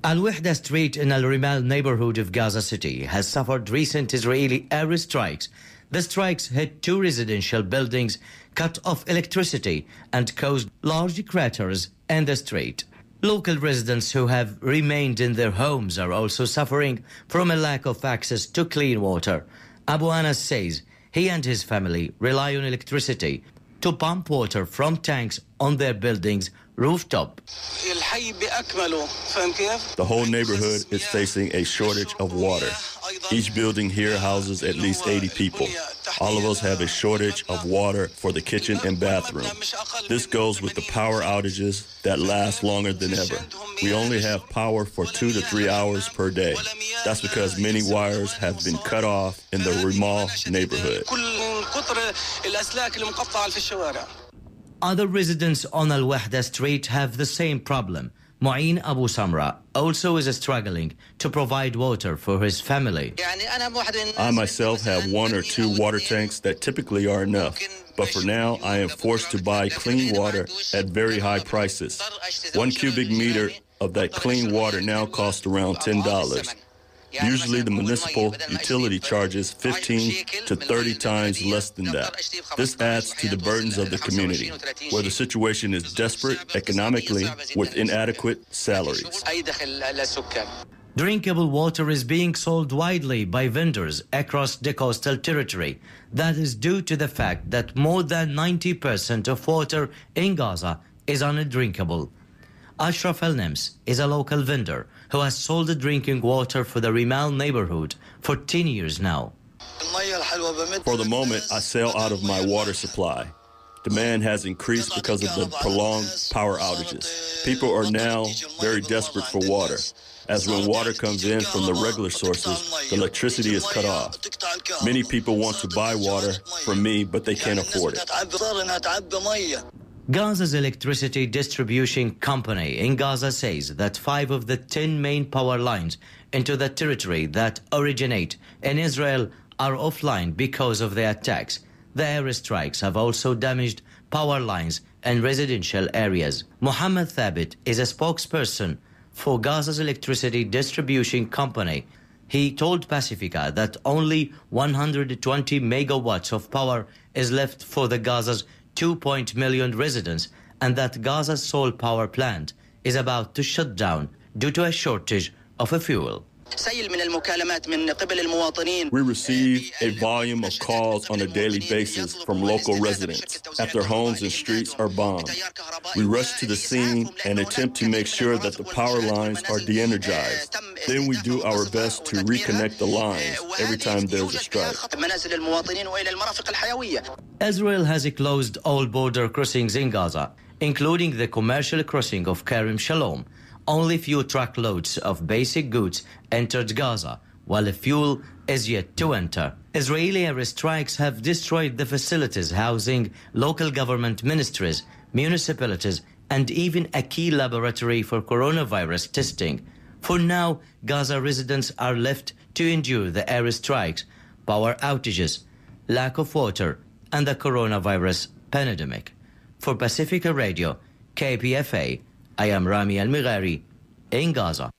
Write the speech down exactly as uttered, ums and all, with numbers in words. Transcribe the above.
Al-Wahda Street in Al-Rimal neighborhood of Gaza City has suffered recent Israeli air strikes. The strikes hit two residential buildings, cut off electricity, and caused large craters in the street. Local residents who have remained in their homes are also suffering from a lack of access to clean water. Abu Anas says he and his family rely on electricity to pump water from tanks on their building's rooftop. The whole neighborhood is facing a shortage of water. Each building here houses at least eighty people. All of us have a shortage of water for the kitchen and bathroom. This goes with the power outages that last longer than ever. We only have power for two to three hours per day. That's because many wires have been cut off in the Rimal neighborhood. Other residents on Al-Wahda Street have the same problem. Mu'in Abu Samra also is struggling to provide water for his family. I myself have one or two water tanks that typically are enough. But for now, I am forced to buy clean water at very high prices. One cubic meter of that clean water now costs around ten dollars. Usually the municipal utility charges fifteen to thirty times less than that. This adds to the burdens of the community, where the situation is desperate economically with inadequate salaries. Drinkable water is being sold widely by vendors across the coastal territory. That is due to the fact that more than ninety percent of water in Gaza is undrinkable. Ashraf Al-Nems is a local vendor who has sold the drinking water for the Rimal neighborhood for ten years now. For the moment, I sell out of my water supply. Demand has increased because of the prolonged power outages. People are now very desperate for water, as when water comes in from the regular sources, the electricity is cut off. Many people want to buy water from me, but they can't afford it. Gaza's electricity distribution company in Gaza says that five of the ten main power lines into the territory that originate in Israel are offline because of the attacks. The airstrikes have also damaged power lines in residential areas. Mohammed Thabit is a spokesperson for Gaza's electricity distribution company. He told Pacifica that only one hundred twenty megawatts of power is left for the Gaza's two point million residents, and that Gaza's sole power plant is about to shut down due to a shortage of a fuel. We receive a volume of calls on a daily basis from local residents after homes and streets are bombed. We rush to the scene and attempt to make sure that the power lines are de-energized. Then we do our best to reconnect the lines every time there's a strike. Israel has closed all border crossings in Gaza, including the commercial crossing of Kerem Shalom. Only few truckloads of basic goods entered Gaza, while fuel is yet to enter. Israeli airstrikes have destroyed the facilities housing local government ministries, municipalities, and even a key laboratory for coronavirus testing. For now, Gaza residents are left to endure the airstrikes, power outages, lack of water, and the coronavirus pandemic. For Pacifica Radio, K P F A, I am Rami Al-Mighari in Gaza.